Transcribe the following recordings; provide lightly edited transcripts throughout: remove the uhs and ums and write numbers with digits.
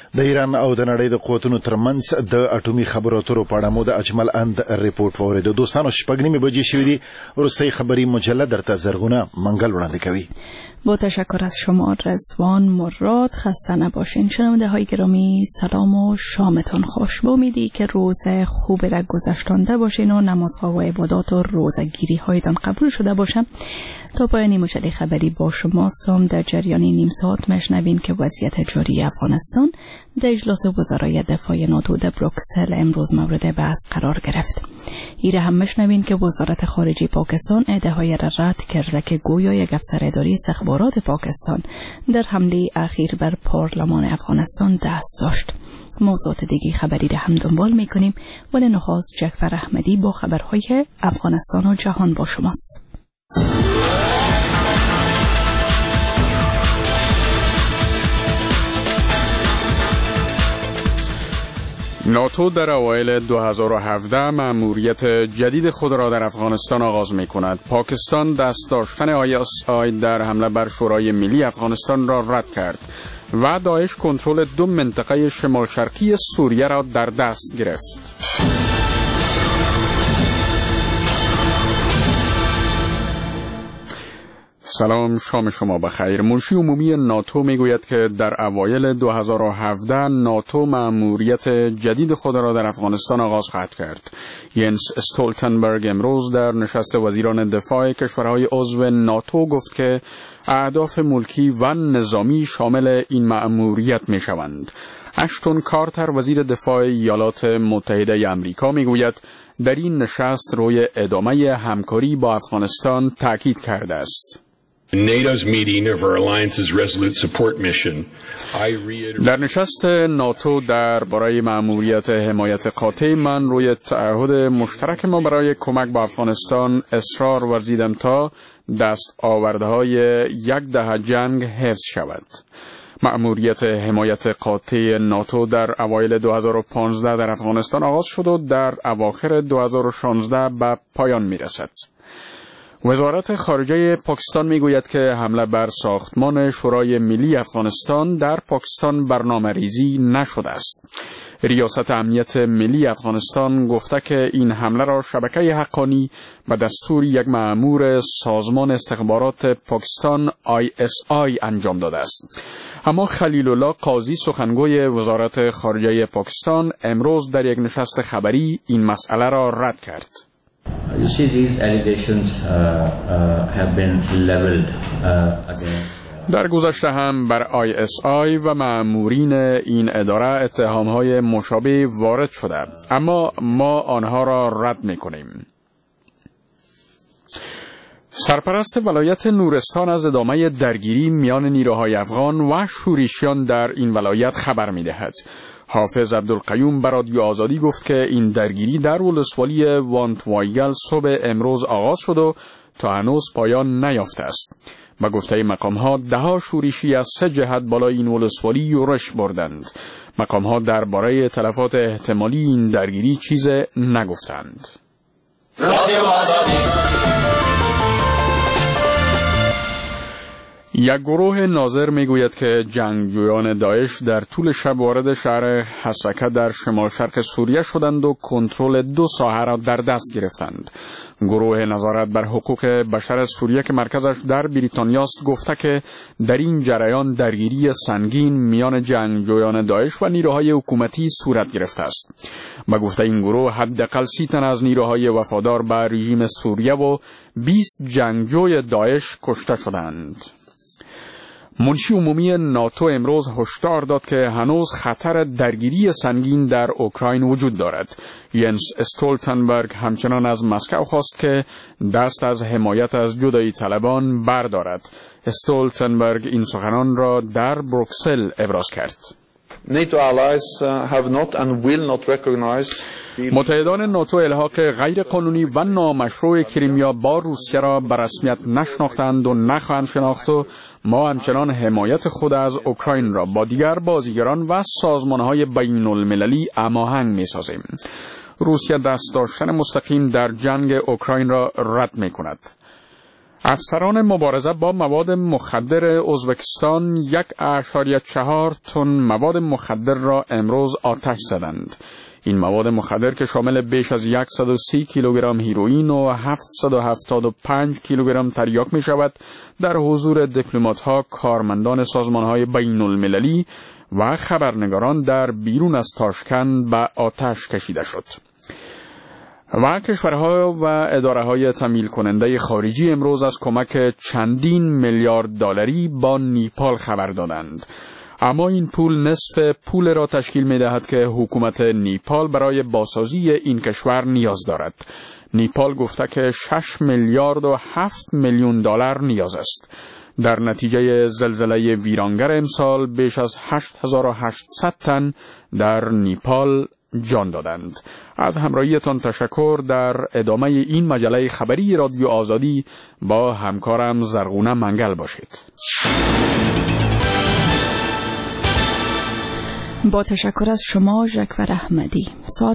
د ایران او د نړۍ د قوتونو ترمنځ د اټومي خبرو اترو په اړه مو د اجمل اند ریپورت واورېدو. دوستانو، 6:30 بجې شوې دي. وروستۍ خبری مجله درته زرغونه منگل وړاندې کوي. با تشکر از شما رضوان مراد. خسته نباشین شنونده های گرامی. سلام و شامتان خوش. با امیدی که روز خوب را گذشتانده باشین و نمازها و عبادات و روزگیری هایتان قبول شده باشم. تا پایان مجله خبری با شما سام. در جریان نیم ساعت مشنوین که وضعیت جاری افغانستان در اجلاس وزرای دفاع ناتو در بروکسل امروز مورد بحث قرار گرفت. ایره هم مشنوین که وزارت خارجه پاکستان ادعاهای را رد کرده که گویا یک افسر اداری استخبارات پاکستان در حمله اخیر بر پارلمان افغانستان دست داشت. موضوعات دیگه خبری را هم دنبال میکنیم، ولی نخست جعفر احمدی با خبرهای افغانستان و جهان با شماست. ناتو در اوایل 2017 مأموریت جدید خود را در افغانستان آغاز می کند. پاکستان دست داشتن ISI در حمله بر شورای ملی افغانستان را رد کرد و داعش کنترل 2 منطقه شمال شرقی سوریه را در دست گرفت. سلام، شام شما بخیر. منشی عمومی ناتو میگوید که در اوایل 2017 ناتو مأموریت جدید خود را در افغانستان آغاز خواهد کرد. ینس استولتنبرگ امروز در نشست وزیران دفاع کشورهای عضو ناتو گفت که اهداف ملکی و نظامی شامل این مأموریت می شوند. اشتون کارتر وزیر دفاع ایالات متحده آمریکا میگوید در این نشست روی ادامه همکاری با افغانستان تاکید کرده است. در نشست ناتو درباره مأموریت حمایت قاطع من روی تعهد مشترک ما برای کمک به افغانستان اصرار ورزیدم تا دست آوردهای 10 دهه جنگ حفظ شود. مأموریت حمایت قاطع ناتو در اوایل 2015 در افغانستان آغاز شد و در اواخر 2016 به پایان می‌رسد. وزارت خارجه پاکستان میگوید که حمله بر ساختمان شورای ملی افغانستان در پاکستان برنامه‌ریزی نشده است. ریاست امنیت ملی افغانستان گفته که این حمله را شبکه حقانی به دستور یک مأمور سازمان استخبارات پاکستان ISI انجام داده است. اما خلیل الله قاضی سخنگوی وزارت خارجه پاکستان امروز در یک نشست خبری این مسئله را رد کرد. You see, these allegations have been leveled against. در گذشته هم بر ISI و مأمورین این اداره اتهام‌های مشابه وارد شده، اما ما آنها را رد می‌کنیم. سرپرست ولایت نورستان از ادامه درگیری میان نیروهای افغان و شورشیان در این ولایت خبر می‌دهد. حافظ عبدالقیوم به رادیو آزادی گفت که این درگیری در ولسوالی وانتوایگل صبح امروز آغاز شد و تا هنوز پایان نیافته است. به گفته مقام‌ها 10 شورشی از 3 جهت بالای این ولسوالی یورش بردند. مقام‌ها درباره تلفات احتمالی این درگیری چیز نگفتند. یک گروه ناظر میگوید که جنگجویان داعش در طول شب وارد شهر حسکه در شمال شرق سوریه شدند و کنترل 2 ساحه را در دست گرفتند. گروه نظارت بر حقوق بشر سوریه که مرکزش در بریتانیاست گفته که در این جریان درگیری سنگین میان جنگجویان داعش و نیروهای حکومتی صورت گرفته است. به گفته این گروه حداقل 30 تن از نیروهای وفادار به رژیم سوریه و 20 جنگجوی داعش کشته شدند. منشی عمومی ناتو امروز هشدار داد که هنوز خطر درگیری سنگین در اوکراین وجود دارد. ینس استولتنبرگ همچنان از مسکو خواست که دست از حمایت از جدایی طلبان بردارد. استولتنبرگ این سخنان را در بروکسل ابراز کرد. NATO allies have not and will not recognize. متحدان ناتو الحاق غیر قانونی و نامشروع کریمیا با روسیه را به رسمیت نشناختند و نخواهند شناخت و ما همچنان حمایت خود از اوکراین را با دیگر بازیگران و سازمانهای بین المللی هماهنگ می‌سازیم. روسیه دست داشتن مستقیم در جنگ اوکراین را رد می‌کند. افسران مبارزه با مواد مخدر ازبکستان 1.4 تن مواد مخدر را امروز آتش زدند. این مواد مخدر که شامل بیش از 130 کیلوگرم هیروئین و 775 کیلوگرم تریاک می شود، در حضور دیپلمات‌ها، کارمندان سازمان‌های بین‌المللی و خبرنگاران در بیرون از تاشکند به آتش کشیده شد. و کشورها و اداره‌های تمویل کننده خارجی امروز از کمک چندین میلیارد دلاری با نیپال خبر دادند. اما این پول نصف پول را تشکیل می‌دهد که حکومت نیپال برای بازسازی این کشور نیاز دارد. نیپال گفته که 6 میلیارد و 7 میلیون دلار نیاز است. در نتیجه زلزله ویرانگر امسال بیش از 8800 تن در نیپال جان دادند. از همراهیتان تشکر. در ادامه این مجله خبری رادیو آزادی با همکارم زرغونه منگل باشید. با تشکر از شما ژکور احمدی. ساعت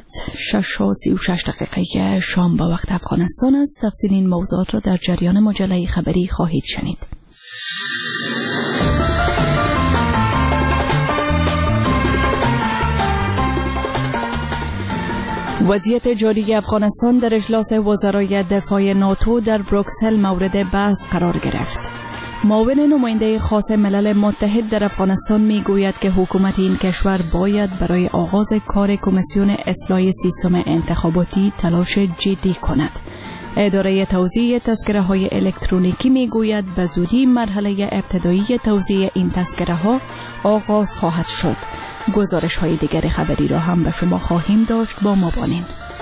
6:36 شام با وقت افغانستان است. تفصیل این موضوعات را در جریان مجله خبری خواهید شنید. وضعیت جاری افغانستان در اجلاس وزرای دفاع ناتو در بروکسل مورد بحث قرار گرفت. معاون نماینده خاص ملل متحد در افغانستان می گوید که حکومت این کشور باید برای آغاز کار کمیسیون اصلاح سیستم انتخاباتی تلاش جدی کند. اداره توزیع تذکره های الکترونیکی می گوید به زودی مرحله ابتدایی توزیع این تذکره ها آغاز خواهد شد. گزارش های دیگر خبری را هم به شما خواهیم داشت. با ما بانین.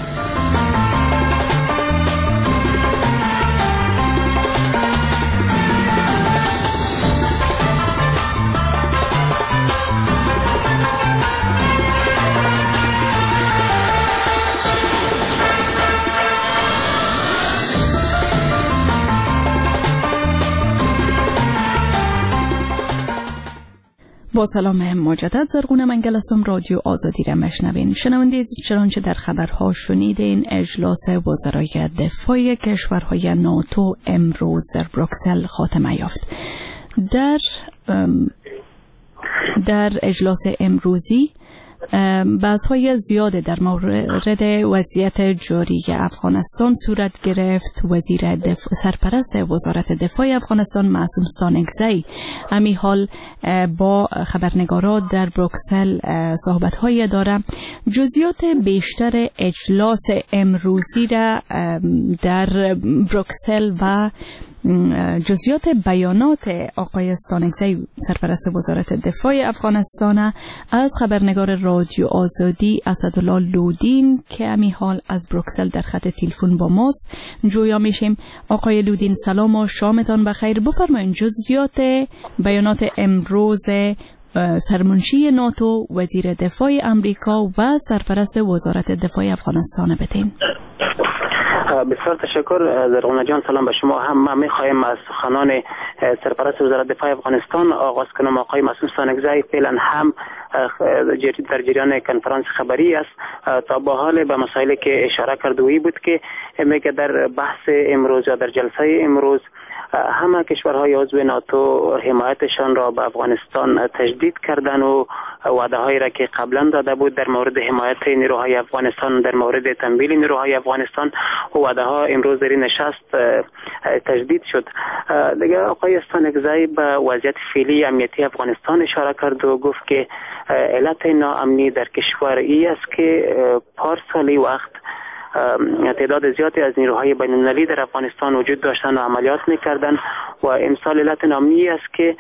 با سلام مجدد، زرغونه منگل هستم. رادیو آزادی را میشنوین. شنونده چنانچه در خبرها شنیدین، اجلاس وزرای دفاع کشورهای ناتو امروز در بروکسل خاتمه یافت. در اجلاس امروزی بحث‌های زیاد در مورد وضعیت جاری افغانستان صورت گرفت. سرپرست وزارت دفاع افغانستان معصوم ستانکزی همی حال با خبرنگاران در بروکسل صحبت‌های داره. جزئیات بیشتر اجلاس امروزی را در بروکسل و جزئیات بیانات آقای ستانکزی سرپرست وزارت دفاع افغانستان از خبرنگار رادیو آزادی اسدالله لودین که امی حال از بروکسل در خط تلفن با ماست جویا میشیم. آقای لودین سلام و شامتان بخیر. بفرمایید جزئیات بیانات امروز سرمنشی ناتو، وزیر دفاع امریکا و سرپرست وزارت دفاع افغانستان بدین. بسیار تشکر زرغونه جان. سلام به شما هم. من میخوایم از سخنان سرپرست وزارت دفاع افغانستان آغاز کنم. آقای معصوم ستانکزی فعلا هم در جریان کنفرانس خبری است. تا با حال به مسائلی که اشاره کرده بود که میگه در بحث امروز یا در جلسه امروز همه کشورهای عضو ناتو حمایتشان را به افغانستان تجدید کردن و وعده هایی را که قبلا داده بود در مورد حمایت نیروهای افغانستان، در مورد تمویل نیروهای افغانستان و وعده ها امروز در این نشست تجدید شد. دیگه آقای ستانکزی به وضعیت فعلی امنیتی افغانستان اشاره کرد و گفت که علت ناامنی در کشور ای است که پارسالی وقت تعداد زیادی از نیروهای بین‌المللی در افغانستان وجود داشتن و عملیات می‌کردند و امسال علت ناامنی است که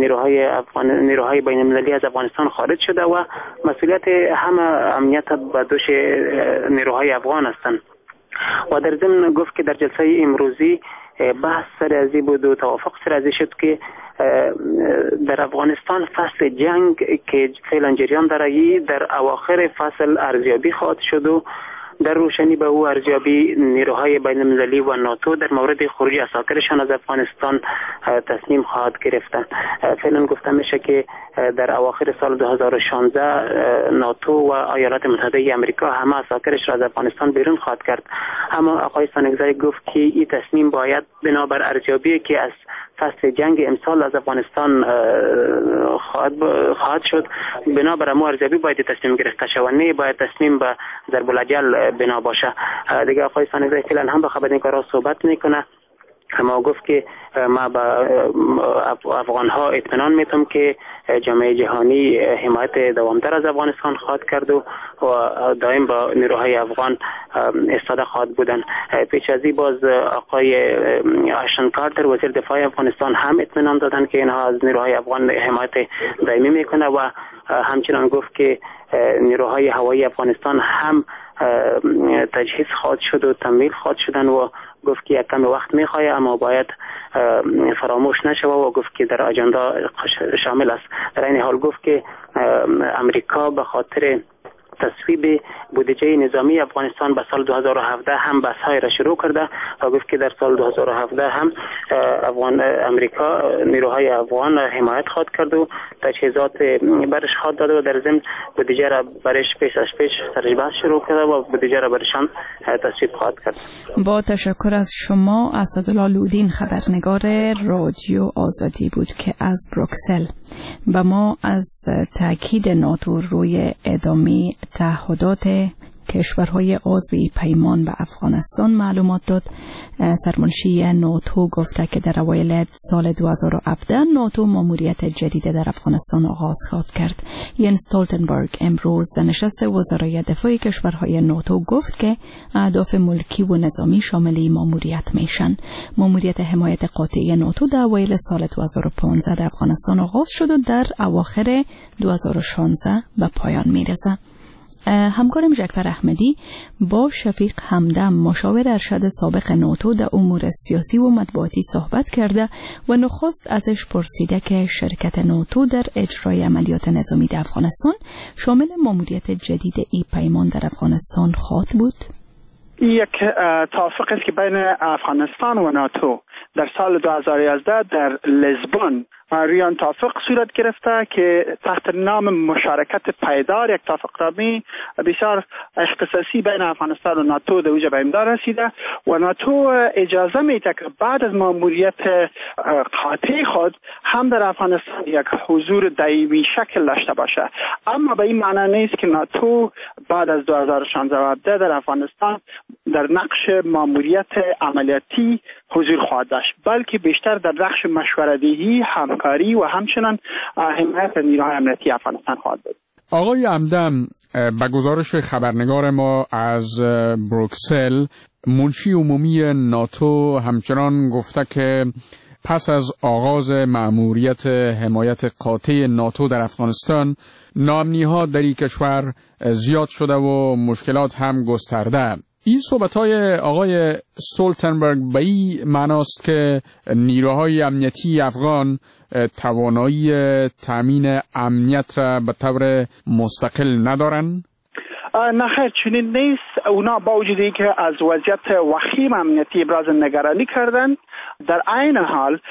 نیروهای بین‌المللی از افغانستان خارج شده و مسئولیت همه امنیت به دوش نیروهای افغان هستند. و در ضمن گفت که در جلسه امروزی بحث سرازی بود و توافق سرازی شد که در افغانستان فصل جنگ که فعلا جریان داره در اواخر فصل ارزیابی خواهد شد و در روشنی به او ارزیابی نیروهای بین‌المللی و ناتو در مورد خروج اساکرشان از افغانستان تصمیم خواهد گرفتن. فعلا گفته میشه که در اواخر سال 2016 ناتو و ایالات متحده آمریکا همه عساکرش را از افغانستان بیرون خواهد کرد. اما آقای سانگزایی گفت که این تصمیم باید بنابر ارزیابی که از فصل جنگ امسال از افغانستان خواهد شد، بنابر امو ارزیابی باید تصمیم گرفته شود، نه باید تصمیم به ضرب الاجل بنا باشه. دیگه آقای سانگزایی فعلا هم به خبرنگاران صحبت میکنه، اما گفت که ما به افغانها اطمینان میتم که جامعه جهانی حمایت دوامدار از افغانستان خواهد کرد و دائم با نیروهای افغان ایستاده خواهد بودن. پیش از این باز آقای آشتن کارتر وزیر دفاع افغانستان هم اطمینان دادن که اینها از نیروهای افغان حمایت دائمی میکنه و همچنان گفت که نیروهای هوایی افغانستان هم تجهیز خواهد شد و تمویل خواهد شدن و گفت که یک کم وقت میخواه اما باید فراموش نشود و گفت که در اجندا شامل است. در این حال گفت که امریکا به خاطر تصویب بودجه نظامی افغانستان به سال 2017 هم بحث‌های را شروع کرده و گفت که در سال 2017 هم امریکا نیروهای افغان حمایت خواهد کرد و تجهیزات برش خواهد داد و در ضمن بودجه را برش پیش سرش بحث شروع کرده و بودجه را برشان تصویب خواهد کرد. با تشکر از شما. اسدالله لودین خبرنگار رادیو آزادی بود که از بروکسل به ما از تاکید ناتو روی ادامه تعهدات کشورهای عضو پیمان به افغانستان معلومات داد. سرمنشی ناتو گفته که در اوایل سال 2017 ناتو ماموریت جدید در افغانستان آغاز خواهد کرد. ین استولتنبرگ امروز در نشست وزرای دفاع کشورهای ناتو گفت که اهداف ملکی و نظامی شامل این ماموریت میشن. ماموریت حمایت قاطع ناتو در اوایل سال 2015 در افغانستان آغاز شد و در اواخر 2016 به پایان میرسه. همکارم جعفر احمدی با شفیق همدم مشاور ارشد سابق ناتو در امور سیاسی و مطبوعاتی صحبت کرده و نخست ازش پرسیده که شرکت ناتو در اجرای عملیات نظامی در افغانستان شامل ماموریت جدید این پیمان در افغانستان خواهد بود. یک توافق است که بین افغانستان و ناتو در سال 2011 در لزبون ریان توافق صورت گرفته که تحت نام مشارکت پایدار یک توافقنامه بسیار اختصاصی بین افغانستان و ناتو در اوج به امضا رسیده و ناتو اجازه میده که بعد از ماموریت قاطع خود هم در افغانستان یک حضور دائمی شکل داشته باشه، اما به این معنی نیست که ناتو بعد از 2016 در افغانستان در نقش ماموریت عملیاتی حضور خواهد داشت، بلکه بیشتر در نقش مشوره‌دهی، همکاری و همچنین حمایت نیروهای امنیتی افغانستان خواهد بود. آقای همدم، به گزارش خبرنگار ما از بروکسل، منشی عمومی ناتو همچنان گفته که پس از آغاز مأموریت حمایت قاطع ناتو در افغانستان، ناامنی‌ها در این کشور زیاد شده و مشکلات هم گسترده. این صحبت‌های آقای استولتنبرگ به این معناست که نیروهای امنیتی افغان توانایی تامین امنیت را به طور مستقل ندارند؟ نه خیر، چنین نیست. اونا با وجودی که از وضعیت وخیم امنیتی ابراز نگرانی کردند، در عین حال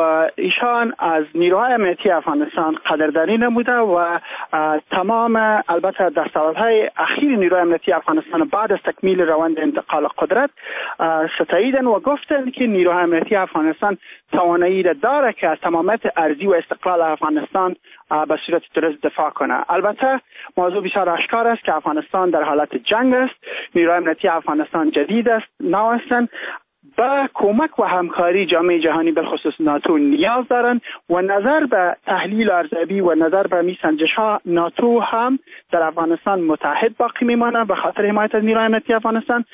ایشان از نیروهای امنیتی افغانستان قدردانی نموده و تمام البته دستاوردهای اخیر نیروهای امنیتی افغانستان بعد از تکمیل روند انتقال قدرت ستاییدن و گفتند که نیروهای امنیتی افغانستان توانایی را داره که از تمامیت ارضی و استقلال افغانستان به صورت درست دفاع کنه. البته موضوع بسیار آشکار است که افغانستان در حالت جنگ است، نیروهای امنیتی افغانستان جدید است، نو هستند، با کمک و همکاری جامعه جهانی بالخصوص ناتو نیاز دارند و نظر به تحلیل ارزیابی و نظر به میسنجش‌ها ناتو هم در افغانستان متحد باقی میماند به خاطر حمایت از نیروهای امنیتی افغانستان.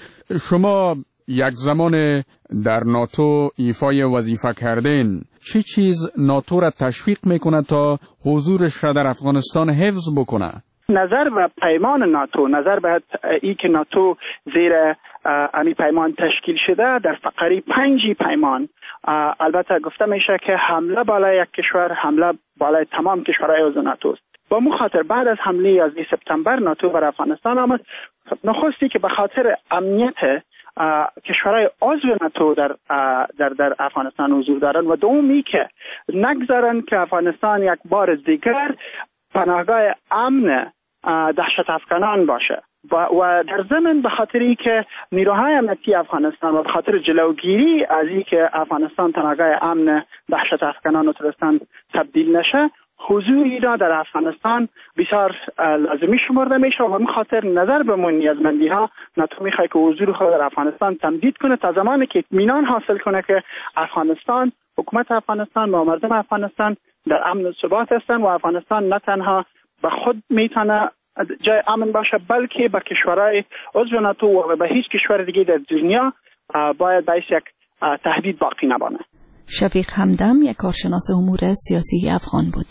شما یک زمان در ناتو ایفای وظیفه کردین، چه چیز ناتو را تشویق میکنه تا حضورش را در افغانستان حفظ بکنه؟ نظر به پیمان ناتو، نظر به ای که ناتو زیر امی پیمان تشکیل شده، در فقره 5 پیمان البته گفته میشه که حمله بالای یک کشور حمله بالای تمام کشورهای عضو ناتو است. با مخاطر بعد از حمله 11 سپتامبر ناتو بر افغانستان آمد، نخستی که به خاطر امنیت کشورهای عضو ناتو در افغانستان حضور دارند و دومی که نگذارن که افغانستان یک بار دیگر پناهگاه امن دهشت افکنان باشه و در ضمن به خاطری که نیروهای امنیتی افغانستان و به خاطر جلوگیری از این که افغانستان پناهگاه امن دهشت افکنان و ترورستان تبدیل نشه، حضور اینا در افغانستان بسیار لازمی شمرده میشه و به خاطر نظر به نیازمندی ها ناتو میخواد که حضور خود در افغانستان تمدید کنه تا زمانی که اطمینان حاصل کنه که افغانستان، حکومت افغانستان و مردم افغانستان در امن و ثبات هستن و افغانستان نه تنها به خود میتونه جای امن باشه بلکه به کشورهای عضو ناتو و به هیچ کشور دیگه در دنیا باید باعث یک تهدید باقی نمانه. شفیق همدم یک کارشناس امور سیاسی افغان بود.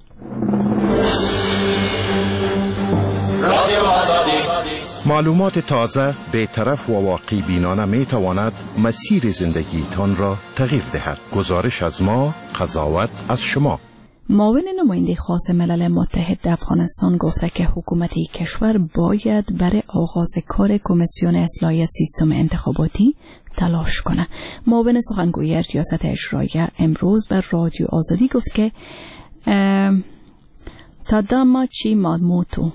معلومات تازه، بی‌طرف و واقعی بینانه می تواند مسیر زندگی تان را تغییر دهد. گزارش از ما، قضاوت از شما. معاون نماینده خاص ملل متحد در افغانستان گفته که حکومت کشور باید برای آغاز کار کمیسیون اصلاح سیستم انتخاباتی تلاش کنه. معاون سخنگوی ریاست اجراییه امروز بر رادیو آزادی گفت که تاداماچی مادموتو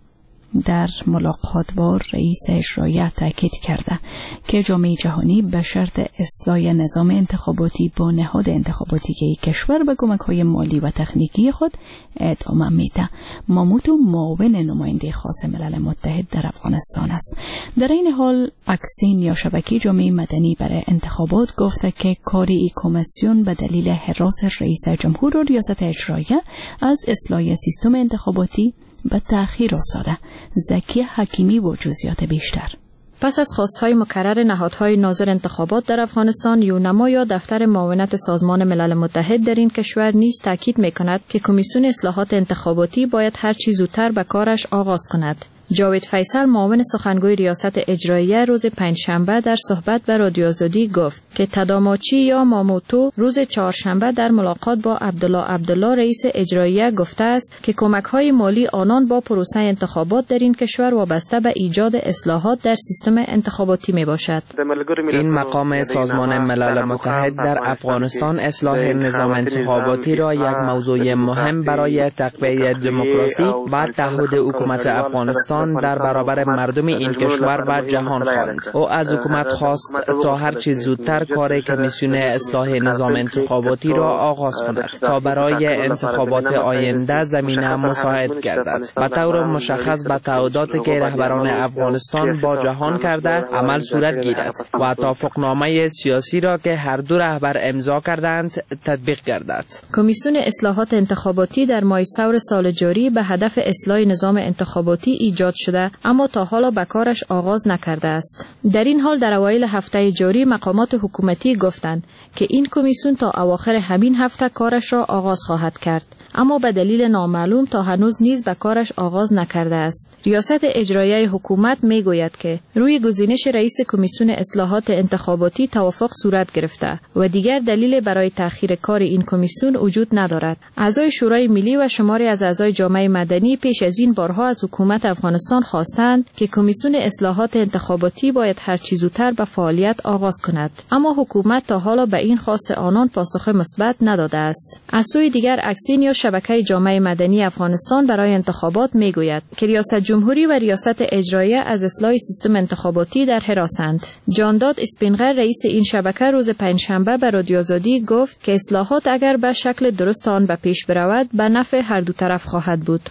در ملاقات با رئیس اجراییه تاکید کرده که جامعه جهانی به شرط اصلاح نظام انتخاباتی با نهاد انتخاباتی کشور به کمک‌های مالی و تکنیکی خود ادامه میده. ماموتو معاون نماینده خاص ملل متحد در افغانستان است. در این حال اکسین یا شبکه جامعه مدنی برای انتخابات گفته که کار این کمیسیون به دلیل حراس رئیس جمهور و ریاست اجراییه از اصلاح سیستم انتخاباتی به تأخیر افتاده. زکی حکیمی و جزئیات بیشتر. پس از خواستهای مکرر نهادهای ناظر انتخابات در افغانستان، یونما یا دفتر معاونت سازمان ملل متحد در این کشور نیز تاکید می‌کند که کمیسیون اصلاحات انتخاباتی باید هر چه زودتر به کارش آغاز کند. جاوید فیصل معاون سخنگوی ریاست اجراییه روز پنجشنبه در صحبت به رادیو آزادی گفت که تاداماچی یا ماموتو روز چهارشنبه در ملاقات با عبدالله رئیس اجراییه گفته است که کمک‌های مالی آنان با پروسه انتخابات در این کشور وابسته به ایجاد اصلاحات در سیستم انتخاباتی میباشد. این مقام سازمان ملل متحد در افغانستان اصلاح نظام انتخاباتی را یک موضوع مهم برای تقویت دموکراسی و تعهد حکومت افغانستان در برابر مردم این کشور و جهان خواند. او از حکومت خواست تا هر چه زودتر کار کمیسیون اصلاح نظام انتخاباتی را آغاز کند تا برای انتخابات آینده زمینه مساعد گردد. به طور مشخص به تعهداتی که رهبران افغانستان با جهان کرده عمل صورت گیرد و توافقنامه سیاسی را که هر دو رهبر امضا کردند تطبیق گردد. کمیسیون اصلاحات انتخاباتی در ماه ثور سال جاری به هدف اصلاح نظام انتخاباتی ایجاد شده اما تا حالا به کارش آغاز نکرده است. در این حال در اوایل هفته جاری مقامات حکومتی گفتند که این کمیسیون تا اواخر همین هفته کارش را آغاز خواهد کرد، اما به دلیل نامعلوم تا هنوز نیز به کارش آغاز نکرده است. ریاست اجراییه حکومت میگوید که روی گزینش رئیس کمیسیون اصلاحات انتخاباتی توافق صورت گرفته و دیگر دلیل برای تأخیر کار این کمیسیون وجود ندارد. اعضای شورای ملی و شماری از اعضای جامعه مدنی پیش از این بارها از حکومت افغانستان خواستند که کمیسیون اصلاحات انتخاباتی باید هر چه زودتر به فعالیت آغاز کند، اما حکومت تا حالا به این خواست آنان پاسخ مثبت نداده است. از سوی دیگر اکسین یا شبکه جامعه مدنی افغانستان برای انتخابات میگوید که ریاست جمهوری و ریاست اجراییه از اصلاح سیستم انتخاباتی در حراسند. جانداد اسپینغر رئیس این شبکه روز پنجشنبه به رادیو آزادی گفت که اصلاحات اگر به شکل درست آن به پیش برود به نفع هر دو طرف خواهد بود.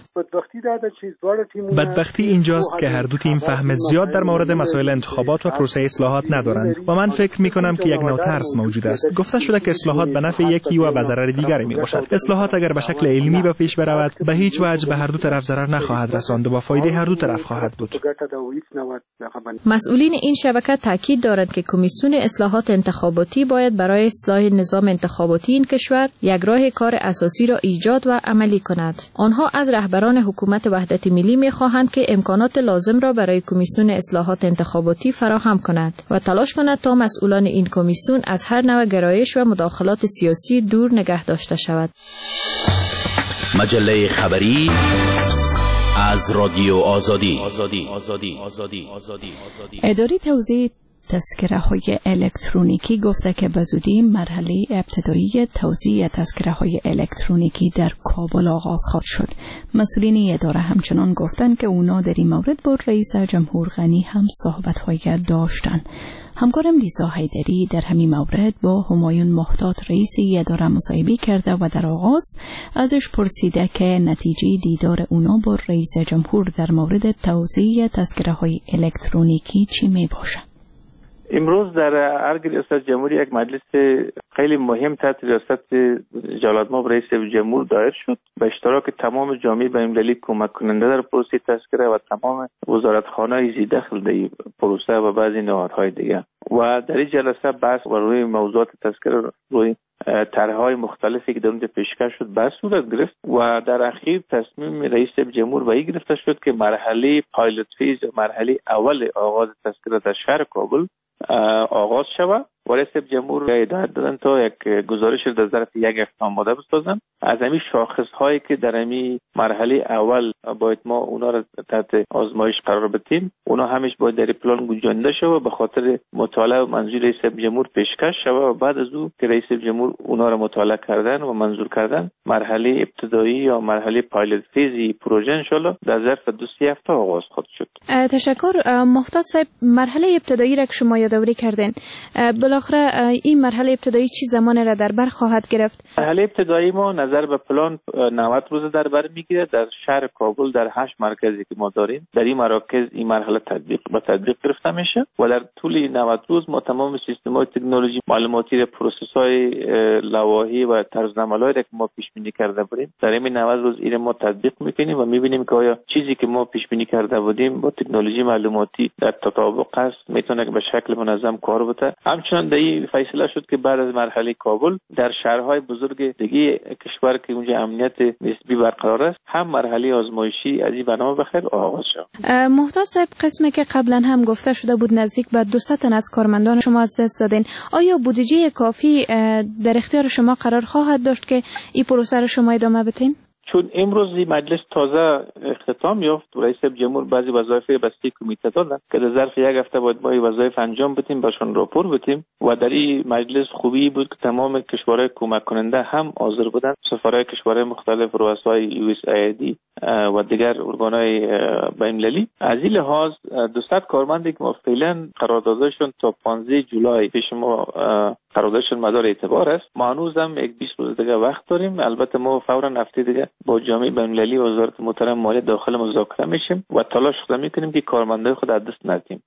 بدبختی اینجاست که هر دو تیم فهم زیاد در مورد مسائل انتخابات و پروسه اصلاحات ندارند و من فکر می‌کنم که یک نوع ترس موجود است. گفته شده که اصلاحات به نفع یکی و به ضرر دیگری میباشد. اصلاحات اگر به شکل علمی به پیش برود به هیچ وجه به هر دو طرف ضرر نخواهد رساند و با فایده هر دو طرف خواهد بود. مسئولین این شبکه تاکید دارند که کمیسیون اصلاحات انتخاباتی باید برای اصلاح نظام انتخاباتی این کشور یک راه کار اساسی را ایجاد و عملی کند. آنها از رهبران حکومت وحدت ملی می‌خواهند که امکانات لازم را برای کمیسیون اصلاحات انتخاباتی فراهم کند و تلاش کند تا مسئولان این کمیسیون از هر نوع گرایش و مداخلات سیاسی دور نگه داشته شود. مجله خبری از رادیو آزادی. اداره توزیع تذکره‌های الکترونیکی گفته که به زودی مرحله ابتدایی توزیع تذکره‌های الکترونیکی در کابل آغاز خواهد شد. مسئولین اداره همچنان گفتند که اونا در این مورد با رئیس جمهور غنی هم صحبت‌های داشتن. همکارم لیزا حیدری در همین مورد با همایون مهتاد رئیس اداره مصاحبه کرده و در آغاز ازش پرسیده که نتیجه دیدار اونا با رئیس جمهور در مورد توزیع تذکره‌های الکترونیکی چی می باشه؟ امروز در ارگ ریاست جمهوری یک مجلس خیلی مهم تحت ریاست جلالتمآب رئیس جمهور دایر شد به اشتراک تمام جامعه بین‌المللی کمک کننده در پروسه تذکره و تمام وزارتخانه‌های ذی دخل در پروسه و بعضی نهادهای دیگر و در این جلسه بحث روی موضوعات تذکره روی طرح‌های مختلفی که در اونجا پیشکش شد بحث صورت گرفت و در اخیر تصمیم رئیس جمهور به این گرفته شد که مرحله پایلوت فیز مرحله اول آغاز تذکره در شهر کابل آغاز شود و رئیس جمهور هدایت دادن تا یک گزارش در ظرف یک هفته آماده بسازن از همین شاخص‌هایی که در همین مرحله اول باید ما اونا را تحت آزمایش قرار بدیم اونا همش باید در پلان گنجانده شود به خاطر مطالعه و منظور رئیس جمهور پیشکش شود و بعد از او که رئیس جمهور اونا را مطالعه کردن و منظور کردن مرحله ابتدایی یا مرحله پایلوت فیزی پروژه ان شاء الله در ظرف 2-3 هفته آغاز خواهد شد. تشکر مهتاد صاحب. مرحله ابتدایی را که شما یادآوری کردین بالاخره این مرحله ابتدایی چی زمان را در بر خواهد گرفت؟ مرحله ابتدایی ما نظر به پلان 90 روز در بر میگیره. در شهر کابل در 8 مرکزی که ما داریم در این مراکز این مرحله تطبیق گرفته میشه و در طول 90 روز ما تمام سیستم‌های تکنولوژی معلوماتی پروسس‌های لوحه‌ای و طرزالعمل‌هایی که ما پیش بینی کرده بودیم در این 90 روز این ما تطبیق میکنیم و میبینیم که آیا چیزی که ما پیش بینی کرده بودیم با تکنولوژی معلوماتی در تطابق است میتونه به شکل منظم کار بکنه. همچنین در این فیصله شد که بعد از مرحله کابل در شهرهای بزرگ دیگه کشور که اونجا امنیت نسبی برقرار است هم مرحله آزمایشی از این برنامه بخیر آغاز شد. مهتاد صاحب قسمی که قبلا هم گفته شده بود نزدیک به 200 تن از کارمندان شما از دست دادین، آیا بودجه کافی در اختیار شما قرار خواهد داشت که این پروسه رو شما ادامه بدین؟ چون امروز مجلس تازه اختتام یافت و رئیس جمهور بعضی وظایف بسته کمیته دادن که در ظرف یک هفته باید ما این وظایف انجام بدیم بهشون راپور بدیم و در این مجلس خوبی بود که تمام کشورهای کمک کننده هم حاضر بودن، سفرهای کشورهای مختلف، رؤسای USAID و دیگر ارگانهای بین‌المللی. از این لحاظ 200 کارمندی که ما فعلا قراردادشون تا 15 جولای پیش ما قراردادشون مدار اعتبار است. ما هنوز هم 20 روز دیگه وقت داریم. البته ما فورا هفته دیگه با جامعه بین‌المللی و وزارت محترم مالیه داخل مذاکره میشیم و تلاش میکنیم که کارمندای خود از دست ندیم.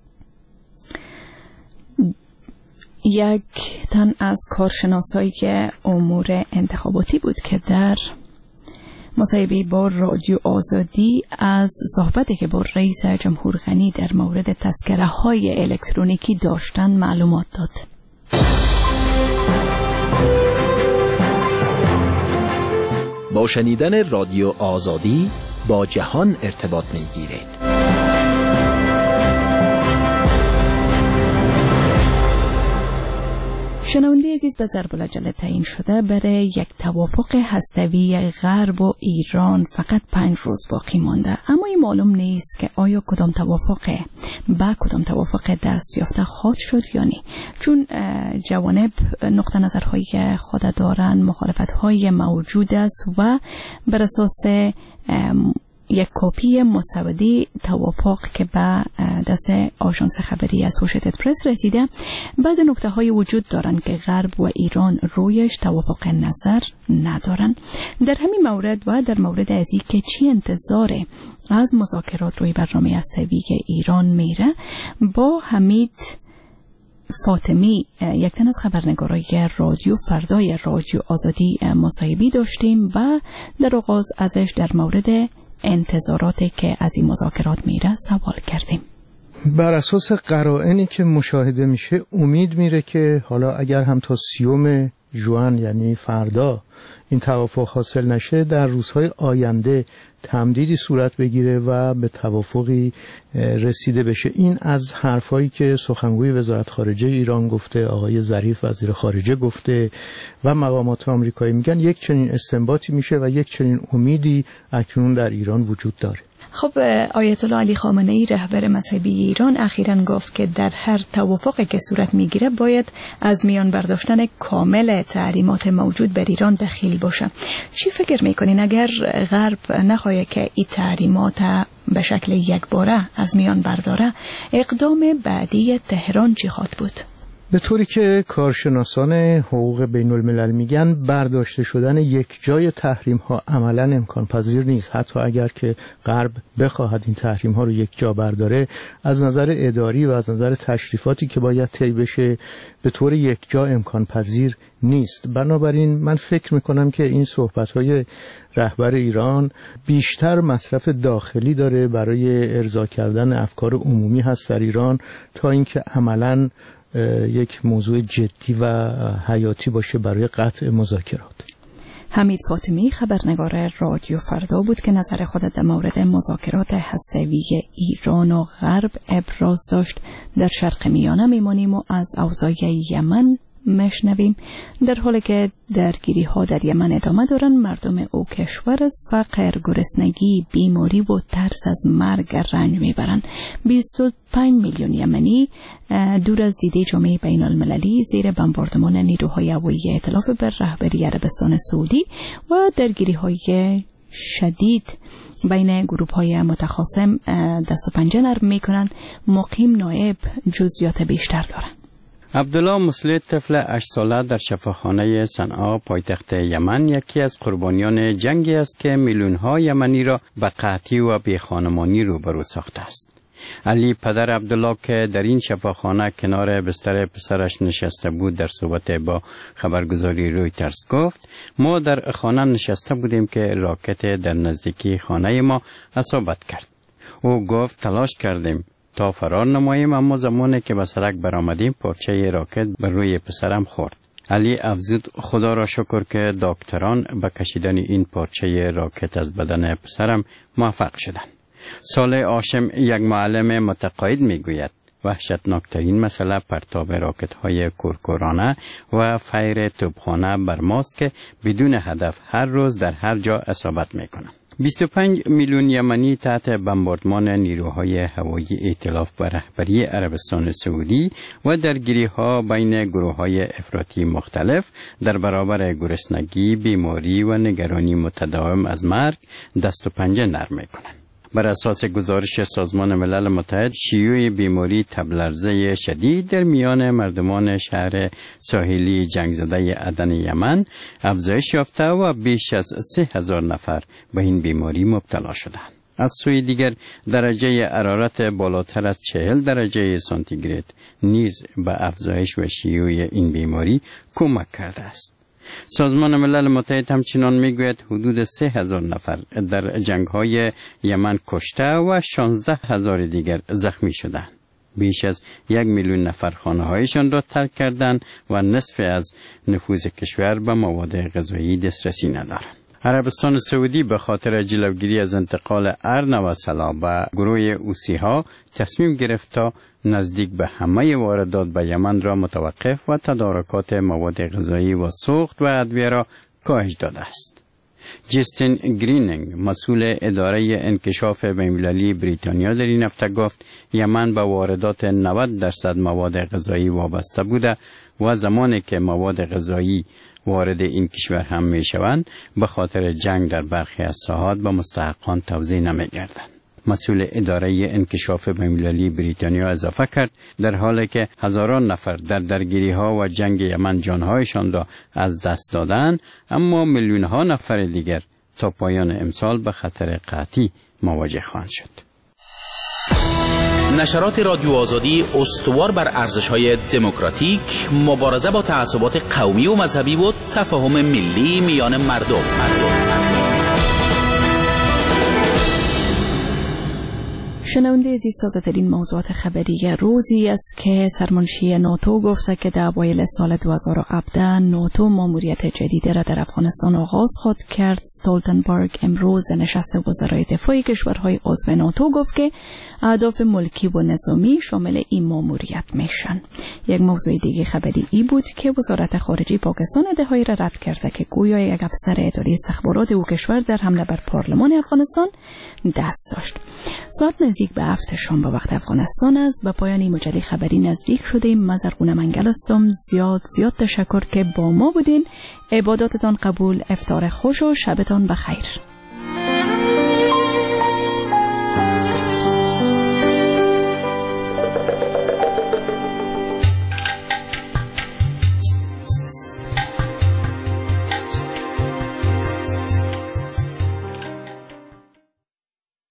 یک تن از کارشناسایی که امور انتخاباتی بود که در مصاحبه با رادیو آزادی از صحبتی که با رئیس جمهور غنی در مورد تذکره‌های الکترونیکی داشتن معلومات داد. با شنیدن رادیو آزادی با جهان ارتباط می‌گیرید. شنونده عزیز، به ضرب‌العجله تعیین شده برای یک توافق هسته‌ای غرب و ایران فقط 5 روز باقی مانده، اما این معلوم نیست که آیا کدام توافق دست یافته خواهد شد یا نه، چون جوانب نقطه نظرهای خود دارن، مخالفت‌های موجود است و بر اساس یک کپی مسودی توافق که به دست آژانس خبری اسوشیتد پرس رسیده، بعضی نکته‌های وجود دارن که غرب و ایران رویش توافق نظر ندارن. در همین مورد و در مورد از اینکه چی انتظاره از مذاکرات روی برنامه هسته‌ای ایران میره، با حمید فاطمی یک تن از خبرنگارای رادیو فردای رادیو آزادی مصاحبه داشتیم و در آغاز ازش در مورد انتظاراتی که از این مذاکرات میره سوال کردیم. بر اساس قرائنی که مشاهده میشه امید میره که حالا اگر هم تا 30 ژوئن یعنی فردا این توافق حاصل نشه، در روزهای آینده تمدیدی صورت بگیره و به توافقی رسیده بشه. این از حرفایی که سخنگوی وزارت خارجه ایران گفته، آقای ظریف وزیر خارجه گفته و مقامات آمریکایی میگن یک چنین استنباطی میشه و یک چنین امیدی اکنون در ایران وجود داره. خب آیت الله علی خامنه‌ای رهبر مذهبی ایران اخیراً گفت که در هر توافقی که صورت میگیره باید از میان برداشتن کامل تحریمات موجود بر ایران دخیل باشه. چی فکر میکنین اگر غرب نخواهد که این تحریمات به شکل یکباره از میان برداره، اقدام بعدی تهران چی خواهد بود؟ به طوری که کارشناسان حقوق بین الملل میگن، برداشته شدن یک جای تحریم ها عملا امکان پذیر نیست. حتی اگر که غرب بخواهد این تحریم ها رو یک جا برداره، از نظر اداری و از نظر تشریفاتی که باید طی بشه به طور یک جا امکان پذیر نیست. بنابراین من فکر میکنم که این صحبت های رهبر ایران بیشتر مصرف داخلی داره برای ارضا کردن افکار عمومی هست در ایران، تا اینکه عملاً یک موضوع جدی و حیاتی باشه برای قطع مذاکرات. حمید فاطمی، خبرنگار رادیو فردا بود که نظر خود در مورد مذاکرات هسته‌ای ایران و غرب ابراز داشت. در شرق میانه میمانیم و از اوضاع یمن مشنویم. در حالی که درگیری ها در یمن ادامه دارن، مردم او کشور از فقر، گرسنگی، بیماری و ترس از مرگ رنج میبرن. 25 میلیون یمنی دور از دیده جامعه بین المللی زیر بمباردمان نیروهای هوایی ائتلاف به رهبری عربستان سعودی و درگیری های شدید بین گروه های متخاصم دست و پنجه نرم میکنن. مقیم نایب جزئیات بیشتر دارن. عبدالله مسلی، طفل 8 ساله در شفاخانه صنعا پایتخت یمن، یکی از قربانیان جنگی است که میلیون‌ها یمنی را به قحطی و بیخانمانی روبرو ساخته است. علی، پدر عبدالله، که در این شفاخانه کنار بستر پسرش نشسته بود، در صحبت با خبرگزاری رویترز گفت: ما در خانه نشسته بودیم که راکت در نزدیکی خانه ما اصابت کرد. او گفت تلاش کردیم تا فرار نماییم، اما زمانی که به سړک برآمدیم پارچه راکت بر روی پسرم خورد. علی افزود: خدا را شکر که دکتران به کشیدن این پارچه راکت از بدن پسرم موفق شدند. صالح هاشم، یک معلم متقاعد، میگوید وحشتناکترین مسئله پرتاب راکت های کورکورانه و فیر توپخانه بر ماست که بدون هدف هر روز در هر جا اصابت میکنند. 25 میلیون یمنی تحت بمباردمان نیروهای هوایی ائتلاف به رهبری عربستان سعودی و درگیری‌ها بین گروه‌های افراطی مختلف در برابر گرسنگی، بیماری و نگرانی متداوم از مرگ دست و پنجه نرم می‌کنند. بر اساس گزارش سازمان ملل متحد، شیوع بیماری تبلرزه شدید در میان مردمان شهر ساحلی جنگ زده عدن یمن افزایش یافته و بیش از 3000 نفر به این بیماری مبتلا شدند. از سوی دیگر درجه حرارت بالاتر از 40 درجه سانتیگراد نیز به افزایش و شیوع این بیماری کمک کرده است. سازمان ملل متحد همچنان میگوید حدود 3000 نفر در جنگ‌های یمن کشته و 16000 دیگر زخمی شدند. بیش از 1 میلیون نفر خانه‌هایشان را ترک کردند و نصف از نفوذ کشور به مواد غذایی دسترسی ندارند. عربستان سعودی به خاطر جلوگیری از انتقال ارن و سلاح به گروه حوثی‌ها تصمیم گرفت تا نزدیک به همه واردات به یمن را متوقف و تدارکات مواد غذایی و سوخت و ادویه را کاهش داده است. جستین گرینینگ، مسئول اداره انکشاف بین‌المللی بریتانیا، در این هفته گفت یمن به واردات 90% مواد غذایی وابسته بوده و زمانی که مواد غذایی وارد این کشور هم می شوند به خاطر جنگ در برخی از ساحات به مستحقان توزیع نمی گردند. مسئول اداره انکشاف بین‌المللی بریتانیا اضافه کرد در حالی که هزاران نفر در درگیری ها و جنگ یمن جانهایشان را از دست دادند، اما میلیون ها نفر دیگر تا پایان امسال به خطر قحطی مواجه خواهند شد. نشرات رادیو آزادی استوار بر ارزش‌های دموکراتیک، مبارزه با تعصبات قومی و مذهبی و تفاهم ملی میان مردم. شنونده عزیز، تازه ترین موضوعات خبری روزی است که سرمنشی ناتو گفته که در اوایل سال 2017 ناتو ماموریت جدیدی را در افغانستان آغاز خواهد کرد. استولتنبرگ امروز در نشست وزرای دفاع کشورهای عضو ناتو گفت که اهداف ملکی و نظامی شامل این ماموریت میشن. یک موضوع دیگه خبری ای بود که وزارت خارجه پاکستان ادعایی را رد کرده که گویا یک افسر اداری استخبارات او کشور در حمله بر پارلمان افغانستان دست داشت. ساعت نزدیک به 7 شام به وقت افغانستان است. به پایان این مجله خبری نزدیک شدیم. من زرغونه منگل هستم. زیاد تشکر که با ما بودین. عباداتتان قبول، افطار خوش و شبتان بخیر.